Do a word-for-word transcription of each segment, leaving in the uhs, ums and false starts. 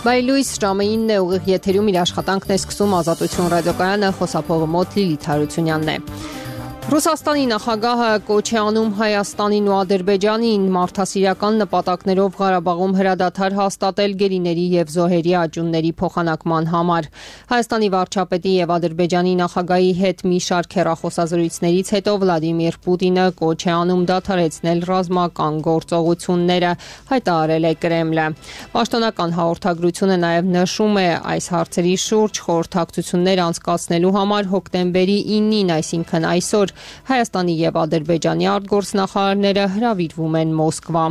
Բայլույս ժամը ինն է, ուղիղ եթերում իր աշխատանքն է սկսում Ազատություն ռադիոկայանը, խոսափողը մոտ Լիլիթ Հարությունյանն է։ Ռուսաստանի նախագահը կոչ է անում Հայաստանին ու Ադրբեջանին մարդասիրական նպատակներով Ղարաբաղում հրադադար հաստատել գերիների եւ զոհերի աճյունների փոխանակման համար։ Հայաստանի վարչապետի եւ Ադրբեջանի նախագահի հետ մի շարք հեռախոսազրույցներից հետո Վլադիմիր Պուտինը կոչ է անում դադարեցնել ռազմական գործողությունները, հայտարարել է Կրեմլը։ Պաշտոնական հաղորդագրությունը նաեւ նշում է, այս հարցերի շուրջ խորհրդակցություններ անցկացնելու համար հոկտեմբերի իննին, այսինքն այսօր, Հայաստանի եւ Ադրբեջանի արտգործնախարարները հրավիրվում են Մոսկվա։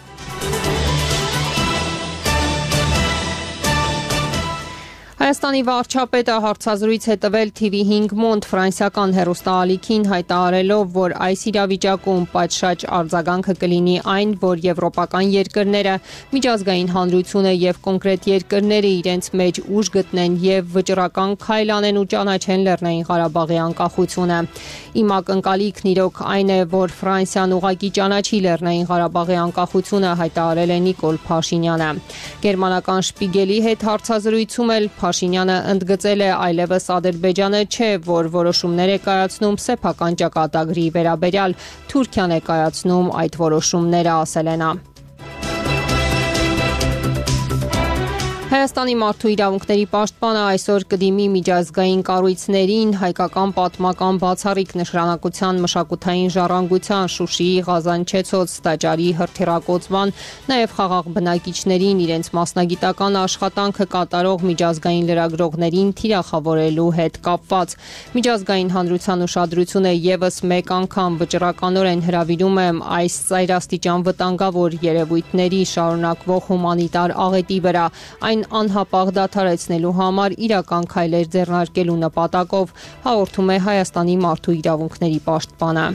Հայաստանի վարչապետը հարցազրույց է տվել T V հինգ Մոնդ ֆրանսիական հեռուստաալիքին, հայտարարելով, որ այս իրավիճակում պատշաճ արձագանքը կլինի այն, որ եվրոպական երկրները, միջազգային հանրությունը եւ կոնկրետ երկրները իրենց մեջ ուժ գտնեն եւ վճռական քայլ անեն ու ճանաչեն Լեռնային Ղարաբաղի անկախությունը։ Իմ ակնկալիքն իրոք այն է, որ Ֆրանսիան ուղղակի ճանաչի Լեռնային Ղարաբաղի անկախությունը, հայտարարել է Նիկոլ Փաշինյանը։ Գերմանական Շպիգելի հետ հարցազրույցում էլ Փաշինյանը ընդգծել է, այլևս Ադրբեջանը չէ, որ որոշումներ է կայացնում սեփական ճակատագրի վերաբերյալ, Թուրքիան է կայացնում այդ որոշումները, ասել է նա։ Հայաստանի մարդու իրավունքների պաշտպանը այսօր կդիմի միջազգային կառույցներին հայկական պատմական բացառիկ նշանակության մշակութային ժառանգության, Շուշիի Ղազանչեցոց տաճարի հրթիռակոծման, նաև խաղաղ բնակիչներին իրենց մասնագիտական աշխատանքը կատարող միջազգային լրագրողներին թիրախավորելու հետ կապված։ Միջազգային հանրության ուշադրությունը եւս մեկ անգամ վճռականորեն հրավիրում եմ այս ծայրաստիճան վտանգավոր երևույթների շարունակվող հումանիտար աղետի վրա, այն անհապաղ դադարեցնելու համար իրական քայլեր ձեռնարկելու նպատակով, հաղորդում է Հայաստանի մարդու իրավունքների պաշտպանը։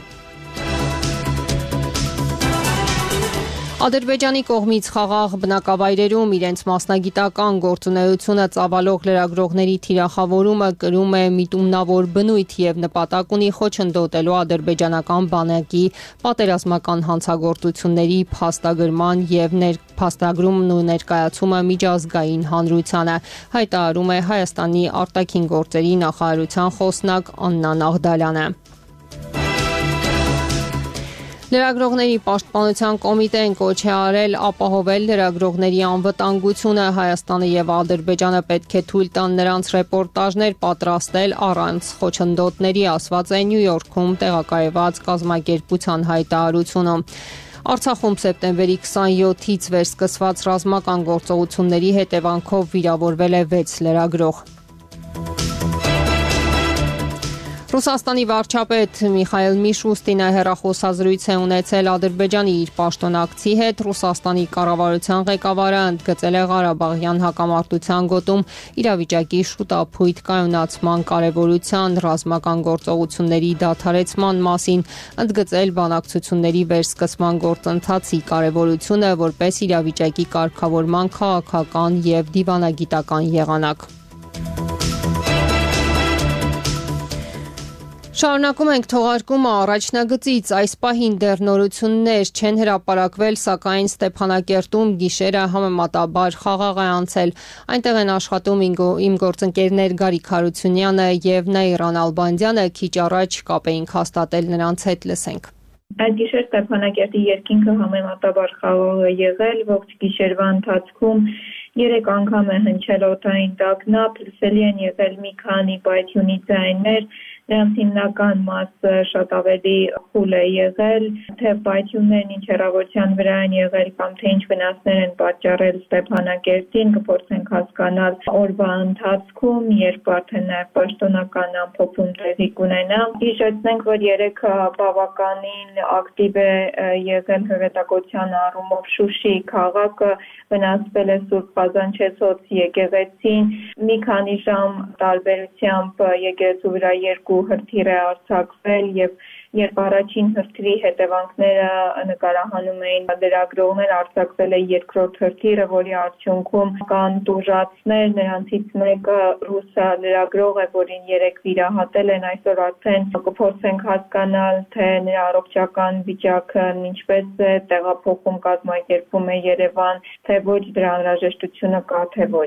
Ադրբեջանի կողմից խաղաղ բնակավայրերում իրենց մասնագիտական գործունեությունը ծավալող լրագրողների թիրախավորումը կրում է միտումնավոր բնույթ եւ նպատակ ունի խոչընդոտելու ադրբեջանական բանակի պատերազմական հանցագործությունների փաստագրման եւ փաստագրումն ու ներկայացումը միջազգային հանրությանը, հայտարարում է Հայաստանի արտաքին գործերի նախարարության խոսնակ Աննա Նաղդալյանը։ Լրագրողների պաշտպանության կոմիտեն կոչ է արել ապահովել լրագրողների անվտանգությունը, Հայաստանը եւ Ադրբեջանը պետք է թույլ տան նրանց ռեպորտաժներ պատրաստել առանց խոչընդոտների, ասված է Նյու Յորքում տեղակայված կազմակերպության հայտարարությունում։ Արցախում սեպտեմբերի քսանյոթից վերսկսված ռազմական գործողությունների հետևանքով վիրավորվել է վեց լրագրող։ Ռուսաստանի վարչապետ Միխայել Միշուստինը հեռախոսազրույց է ունեցել Ադրբեջանի իր պաշտոնակցի հետ, Ռուսաստանի կառավարության ղեկավարը ընդգծել է Ղարաբաղյան հակամարտության գոտում իրավիճակի շուտափույթ կայունացման կարևորության, ռազմական գործողությունների դադարեցման մասին, ընդգծել բանակցությունների վերսկսման գործընթացի կարևորությունը որպես իրավիճակի կարգավորման քաղաքական եւ դիվանագիտական եղանակ։ Շարունակում ենք թողարկումը առաջնագծից, այս պահին դեռ նորություններ չեն հրապարակվել, սակայն Ստեփանակերտում գիշերը համեմատաբար խաղաղ է անցել։ Այնտեղ են աշխատում իմ գործընկերներ Գարիկ Հարությունյանը եւ Նաիրան Ալբանդյանը, քիչ առաջ կապ էինք հաստատել նրանց հետ, լսենք։ Այդ գիշեր Ստեփանակերտի երկինքը համեմատաբար խաղաղ է եղել, ողջ գիշերվա ընթացքում երեք անգամ է հնչել օդային տագնապ, լսելի են եղել մի քանի պայթյունի ձայներ, նրանց հիմնական մասը շատ ավելի խուլ է եղել, թե պայթյուններն ինչ հեռավորության վրա են եղել կամ թե ինչ վնասներ են պատճառել Ստեփանակերտին, կփորձենք հասկանալ օրվա ընթացքում, երբ արդեն նաև պաշտոնական ամփոփում տեղի կունենա։ Հիշեցնենք, որ երեքը բավականին ակտիվ է եղել հրետակոծության առումով Շուշի քաղաքը, վնասվել է Սուրբ Ղազանչեցոց եկեղեցին, մի քանի ժամ տարբերությամբ եկեղեցու վրա երկու երկու հրթիռ է արձակվել եւ երբ առաջին հրթիռի հետևանքները նկարահանում էին լրագրողներ, արձակվել է երկրորդ հրթիռը, որի արդյունքում կան տուժածներ, նրանցից մեկը ռուս լրագրող է, որին երեք վիրահատել են, այսօր արդեն կփորձենք հասկանալ, թե նրա առողջական վիճակը ինչպես է, տեղափոխում կազմակերպում է Երևան, թե ոչ, դրա անհրաժեշտությունը կա, թե ոչ։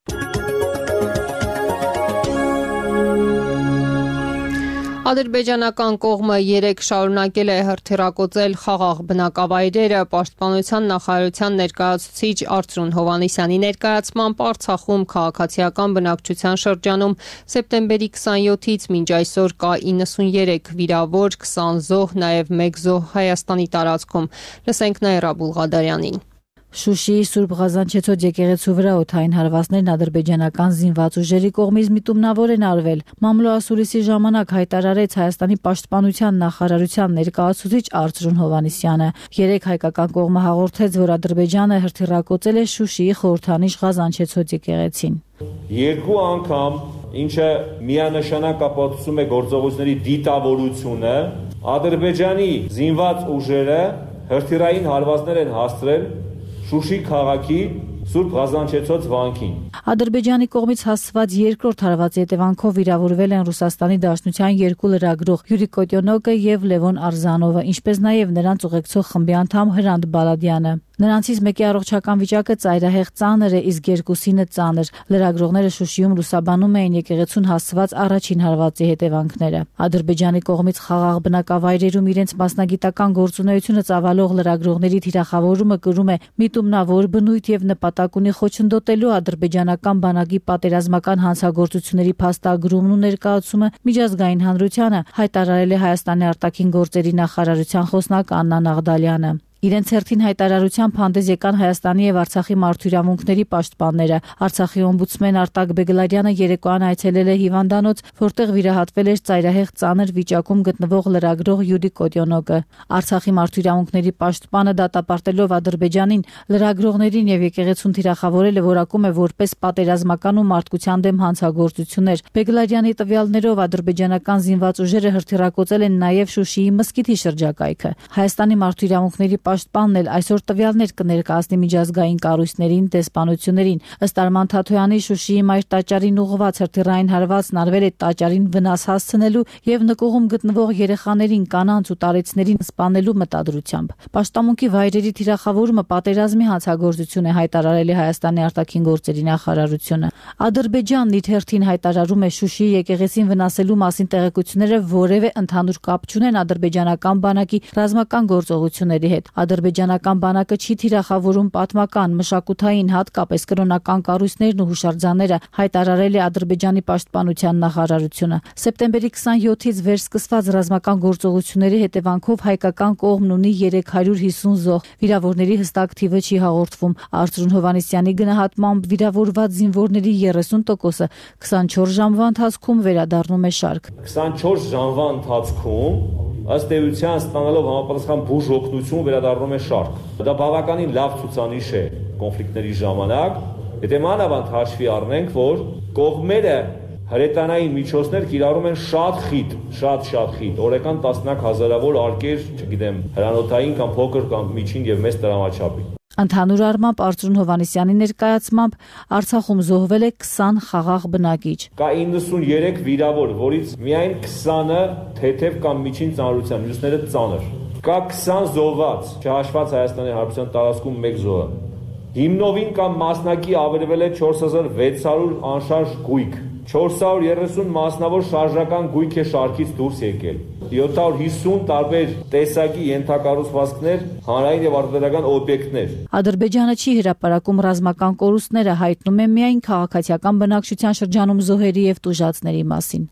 Ադրբեջանական կողմը երեկ շարունակել է հրթիռակոծել խաղաղ բնակավայրերը, պաշտպանության նախարարության ներկայացուցիչ Արծրուն Հովհաննիսյանի ներկայացմամբ Արցախում քաղաքացիական բնակչության շրջանում սեպտեմբերի քսանյոթից մինչ այսօր կա իննսունյերեք վիրավոր, քսան զոհ, նաև մեկ զոհ Հայաստանի տարածքում։ Լսենք Նաիրա Բուլղադարյանին։ Շուշիի Սուրբ Ղազանչեցոտ եկեղեցու վրա օդային հարվածներն ադրբեջանական զինված ուժերի կողմից միտումնավոր են արվել։ Մամլո ասուլիսի ժամանակ հայտարարեց Հայաստանի պաշտպանության նախարարության ներկայացուցիչ Արծրուն Հովհաննիսյանը։ Երեք հայկական կողմը հաղորդեց, որ Ադրբեջանը հրթիռակոծել է Շուշիի խորհրդանիշ Ղազանչեցոտ եկեղեցին։ Երկու անգամ, ինչը միանշանակ ապացուցում է գործողությունների դիտավորությունը, Ադրբեջանի զինված ուժերը հրթիռային հարվածներ են հասցրել Շուշի քաղաքի Սուրբ Ղազանչեցոտ վանքին։ Ադրբեջանի կողմից հասցված երկրորդ հարվածի հետևանքով վիրավորվել են Ռուսաստանի Դաշնության երկու լրագրող Յուրի Կոտյոնոկը եւ Լևոն Արզանովը, ինչպես նաեւ նրանց ուղեկցող խմբի անդամ Հրանտ Բալադյանը։ Նրանցից մեկի առողջական վիճակը ծայրահեղ ծանր է, իսկ երկուսինը ծանր։ Լրագրողները Շուշիում լուսաբանում էին եկեղեցուն հասցված առաջին հարվածի հետևանքները։ Ադրբեջանի կողմից խաղաղ բնակավայրերում իրենց մասնագիտական գործունեությունը ծավալող լրագրողների թիրախավորումը կրում է միտումնավոր բնույթ եւ նպատակ ունի խոչընդոտելու ադրբեջանական բանակի պատերազմական հանցագործությունների փաստագրումն ու ներկայացումը միջազգային հանրությանը, հայտարարել է Հայաստանի արտաքին գործերի նախարարության խոսնակ Աննա Նաղդալյանը։ Իրենց հերթին հայտարարությամբ հանդես եկան Հայաստանի եւ Արցախի մարդու պաշտպանները։ Արցախի օմբուդսմեն Արտակ Բեգլարյանը երեկոյան այցելել է հիվանդանոց, որտեղ վիրահատվել էր ծայրահեղ ծանր վիճակում գտնվող լրագրող Յուրի Կոտյոնոկը։ Արցախի մարդու պաշտպանը դատապարտելով Ադրբեջանին, լրագրողներին եւ եկեղեցուն թիրախավորել է, որակում է որպես պատերազմական ու մարդկության դեմ հանցագործություններ։ Բեգլարյանի տվյալներով ադրբեջանական զինված ուժերը հրթիռակոծել են նաեւ Շուշիի մզկիթի շրջակայքը։ Հայաստանի մարդու պաշտպանն էլ այսօր տվյալներ կներկայացնի միջազգային կառույցներին, դեսպանություններին։ Ըստ Արման Թաթոյանի, Շուշիի մայր տաճարին ուղղված հրթիռային հարվածն արվել է տաճարին վնաս հասցնելու եւ նկուղում գտնվող երեխաներին, կանանց ու տարեցներին սպանելու մտադրությամբ։ Պաշտամունքի վայրերի թիրախավորումը պատերազմի հանցագործություն է, հայտարարել է Հայաստանի արտաքին գործերի նախարարությունը։ Ադրբեջանն իր հերթին հայտարարում է Շուշիի եկեղեցին վնասելու մասին տեղեկությունները որևէ ընդհանուր կապ չունեն ադրբեջանական բանակի ռազմական գործողությունների հետ։ Ադրբեջանական բանակը չի թիրախավորում պատմական, մշակութային, հատկապես կրոնական կառույցներն ու հուշարձանները, հայտարարել է Ադրբեջանի պաշտպանության նախարարությունը։ Սեպտեմբերի քսանյոթից վեր սկսված ռազմական գործողությունների հետևանքով հայկական կողմն ունի երեք հարյուր հիսուն զոհ, վիրավորների հստակ թիվը չի հաղորդվում։ Արծրուն Հովհաննիսյանի գնահատմամբ վիրավորված զինվորների երեսուն տոկոսը քսանչորս ժամվա ընթացքում վերադառնում է շարք։ քսանչորս ժամվա ընթացքում ըստ էության ստանալով համապատասխան բուժ օգնություն վերադառնում է շարք։ Դա բավականին լավ ցուցանիշ է կոնֆլիկտների ժամանակ, եթե մանավանդ հաշվի առնենք, որ կողմերը հրետանային միջոցներ կիրառում են շատ խիտ, շատ շատ խիտ, օրական տասնյակ հազարավոր արկեր, չգիտեմ, հրանոթային կամ փոքր կամ միջին եւ մեծ տրամաչափի։ Ընդհանուր առմամբ Արծրուն Հովհաննիսյանի ներկայացմամբ Արցախում զոհվել է քսան խաղաղ բնակիչ։ Կա իննսունյերեք վիրավոր, որից միայն քսանը թեթև կամ միջին ծանրության, մյուսները ծանր։ Կա քսան զոհված, չհաշված Հայաստանի Հանրապետության տարածքում մեկ զոհը։ Հիմնովին կամ մասնակի ավերվել է չորս հազար վեց հարյուր անշարժ գույք։ չորս հարյուր երեսուն մասնավոր շարժական գույք է շարքից դուրս եկել։ յոթ հարյուր հիսուն տարբեր տեսակի ենթակառուցվածքներ, հանրային եւ արտադրական օբյեկտներ։ Ադրբեջանը չի հրապարակում ռազմական կորուստները, հայտնում է միայն քաղաքացիական բնակչության շրջանում զոհերի եւ տուժածների մասին։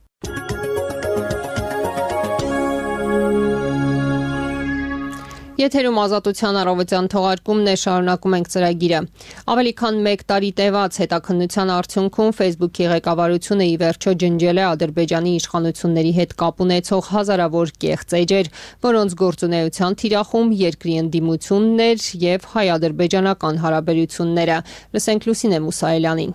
Եթերում Ազատության առավոտյան թողարկումն է, շարունակում ենք ծրագիրը։ Ավելի քան մեկ տարի տևած հետաքննության արդյունքում Facebook-ի ղեկավարությունը ի վերջո ջնջել է Ադրբեջանի իշխանությունների հետ կապ ունեցող հազարավոր կեղծ էջեր, որոնց գործունեության թիրախում երկրի ընդդիմությունն էր եւ հայ-ադրբեջանական հարաբերությունները։ Լսենք Լուսինե Մուսայելյանին։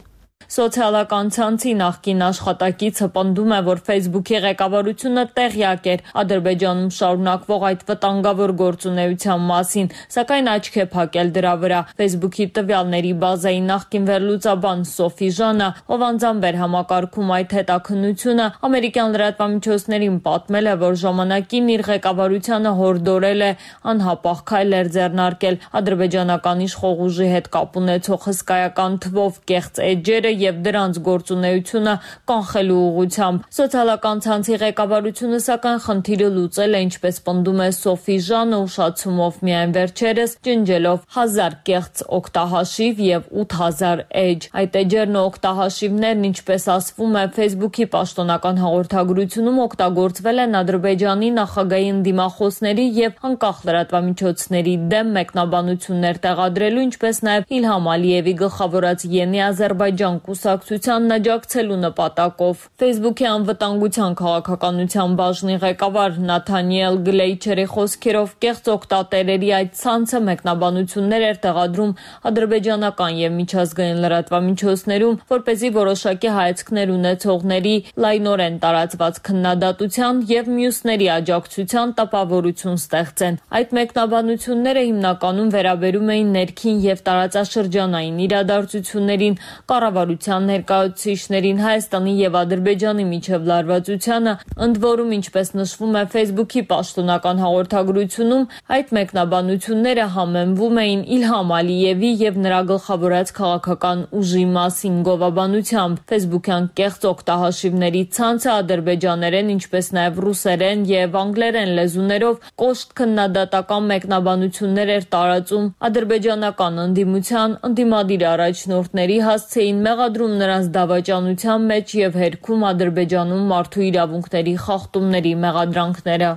Սոցիալական ցանցի նախկին աշխատակիցը պնդում է, որ Facebook-ի ղեկավարությունը տեղյակ էր Ադրբեջանում շարունակվող այդ վտանգավոր գործունեության մասին, սակայն աչք է փակել դրա վրա։ Facebook-ի տվյալների բազայի նախկին վերլուծաբան Սոֆի Ժանը, ով անձամբ էր համակարգում այդ հետաքննությունը, ամերիկյան լրատվամիջոցներին պատմել է, որ ժամանակին իր ղեկավարությանը հորդորել է անհապաղ քայլեր ձեռնարկել ադրբեջանական իշխող ուժի հետ կապ ունեցող հսկայական թվով կեղծ էջերը եւ դրանց գործունեությունը կանխելու ուղղությամբ։ Սոցիալական ցանցի ղեկավարությունը սակայն խնդիրը լուծել է, ինչպես պնդում է Սոֆի Ժանը, ուշացումով միայն վերջերս ջնջելով հազար կեղծ օգտահաշիվ եւ ութ հազար էջ։ Այդ էջերն ու օգտահաշիվներն, ինչպես ասվում է Facebook-ի պաշտոնական հաղորդագրությունում, օգտագործվել են Ադրբեջանի նախագահի ընդդիմախոսների եւ անկախ լրատվամիջոցների դեմ մեկնաբանություններ տեղադրելու, ինչպես նաեւ Իլհամ Ալիևի գլխավորած Յենի Ադրբեջան կուսակցությանն աջակցելու նպատակով։ Facebook-ի անվտանգության քաղաքականության բաժնի ղեկավար Նաթանիել Գլեյչերի խոսքերով, կեղծ օգտատերերի այդ ցանցը մեկնաբանություններ էր տեղադրում ադրբեջանական եւ միջազգային լրատվամիջոցներում, որպեսզի որոշակի հայացքներ ունեցողների լայնորեն տարածված քննադատության եւ մյուսների աջակցության տպավորություն ստեղծեն։ Այդ մեկնաբանությունները հիմնականում վերաբերում էին ներքին եւ տարածաշրջանային իրադարձություններին, կառավարության ներկայացուցիչներին, Հայաստանի եւ Ադրբեջանի միջև լարվածությանը, ընդ որում, ինչպես նշվում է Facebook-ի պաշտոնական հաղորդագրությունում, այդ մեկնաբանությունները համեմվում էին Իլհամ Ալիևի եւ նրա գլխավորած քաղաքական ուժի մասին գովաբանությամբ։ Facebook-յան կեղծ օգտահաշիվների ցանցը ադրբեջաներեն, ինչպես նաեւ ռուսերեն եւ անգլերեն լեզուներով կոշտ քննադատական մեկնաբանություններ էր տարածում ադրբեջանական ընդդիմության, ընդդիմադիր առաջնորդների, հասցեին մեղադրում նրանց դավաճանության մեջ եւ հերքում Ադրբեջանում մարդու իրավունքների խախտումների մեղադրանքները։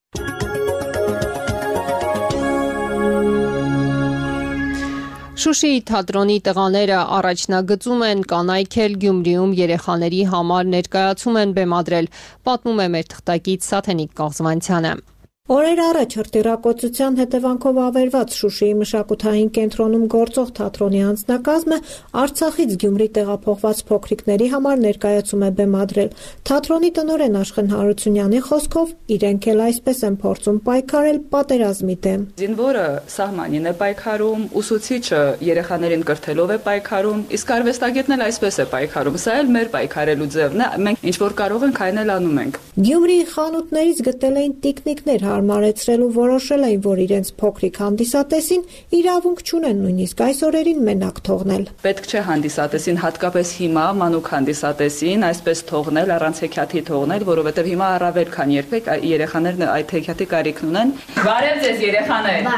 Շուշիի թատրոնի տղաները առաջնագծում են, կանայք էլ Գյումրիում երեխաների համար ներկայացում են բեմադրել, պատմում է մեր թղթակից Սաթենիկ Կաղզվանցյանը։ Օրեր առաջ հրտիռակոծության հետևանքով ավերված Շուշիի մշակութային կենտրոնում գործող թատրոնի անձնակազմը Արցախից Գյումրի տեղափոխված փոքրիկների համար ներկայացում է բեմադրել։ Թատրոնի տնօրեն Աշխեն Հարությունյանի խոսքով իրենք էլ այսպես են փորձում պայքարել պատերազմի դեմ։ Զինվորը սահմանին է պայքարում, ուսուցիչը երեխաներին կրթելով է պայքարում, իսկ արվեստագետն էլ այսպես է պայքարում։ Սա էլ մեր պայքարելու ձևն է, մենք ինչ որ կարող ենք այն էլ անում ենք։ Գյումրիի խանութներից գտել էին տիկնիկներ հարմարեցրել ու որոշել էին, որ իրենց փոքրիկ հանդիսատեսին իրավունք չունեն նույնիսկ այս օրերին մենակ թողնել։ Պետք չէ հանդիսատեսին, հատկապես հիմա մանուկ հանդիսատեսին այսպես թողնել, առանց հեքիաթի թողնել, որովհետև հիմա առավել քան երբեք երեխաներն այդ հեքիաթի կարիքն ունեն։ Բարև ձեզ երեխաներ։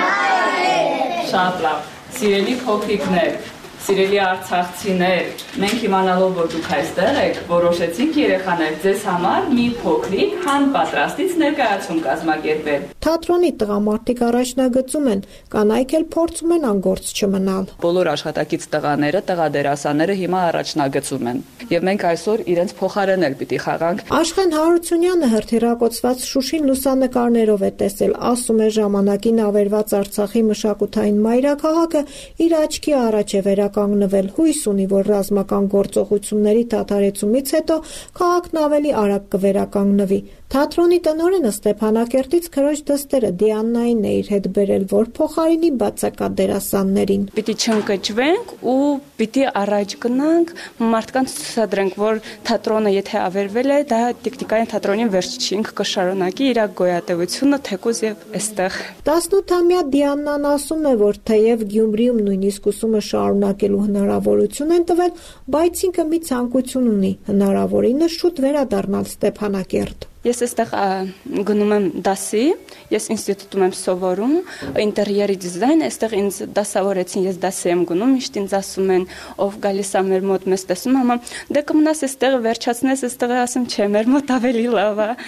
Շատ լավ։ Սիրելի փոքրիկներ, սիրելի արցախցիներ, մենք իմանալով, որ դուք այստեղ եք, որոշեցինք երեխաներ ձեզ համար մի փոքրիկ հանպատրաստից ներկայացում կազմակերպել։ Թատրոնի տղամարդիկ առաջնագծում են, կանայք էլ փորձում են անգործ չմնալ։ Բոլոր աշխատակից տղաները, տղադերասանները հիմա առաջնագծում են, եւ մենք այսօր իրենց փոխարեն էլ պիտի խաղանք։ Աշխեն Հարությունյանը հրթիռակոծված Շուշին լուսանկարներով է տեսել, ասում է ժամանակին ավերված Արցախի մշակութային մայրաքաղաքը իր աչքի առաջ է վերականգնվել, հույս ունի, որ ռազմական գործողությունների դադարեցումից հետո քաղաքն ավելի արագ կվերականգնվի։ Թատրոնի տնօրենը Ստեփանակերտից քրոջ դստերը Դիաննային է իր հետ բերել, որ փոխարինի բացակա դերասաններին։ Պիտի չընկճվենք ու պիտի առաջ գնանք, մարդկանց ցուցադրենք, որ թատրոնը եթե ավերվել է, դա տիկնիկային թատրոնի վերջը չի, ինքը կշարունակի իր գոյատևությունը թեկուզ եւ այստեղ։ տասնութամյա Դիաննան ասում է, որ թեև Գյումրիում նույնիսկ ուսումը շարունակելու հնարավորություն են տվել, բայց ինքը մի ցանկություն ունի՝ հնարավորինս շուտ վերադառնալ Ստեփանակերտ։ Ես այստեղ գնում եմ դասի, ես ինստիտուտում եմ սովորում, ինտերիերի դիզայն, այստեղ ինձ դասավորեցին, ես դասի եմ գնում, միշտ ինձ ասում են, ով գալիս է մեր մոտ մեզ տեսում, համա դե կմնաս այստեղ վերջացնես, այստեղ ասում չէ, մեր մոտ ավելի լավ է։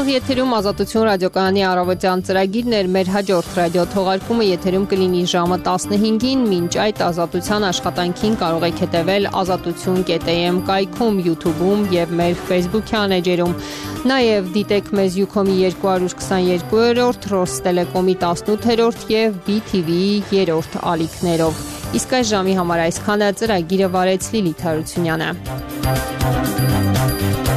եթերում Ազատություն ռադիոկայանի առավոտյան ծրագիրն էր, մեր հաջորդ ռադիո թողարկումը եթերում կլինի ժամը տասնհինգին, մինչ այդ Ազատության աշխատանքին կարող եք հետևել ազատություն կետ am կայքում, YouTube-ում եւ մեր Facebook-յան էջերում։ Նաեւ դիտեք մեզ Ucom-ի երկու հարյուր քսաներկու, Ռոստելեկոմի տասնութերորդ եւ B T V-ի երրորդ ալիքներով։ Իսկ այս ժամի համար այսքանը, ծրագիրը վարեց Լիլիթ Հարությունյանը։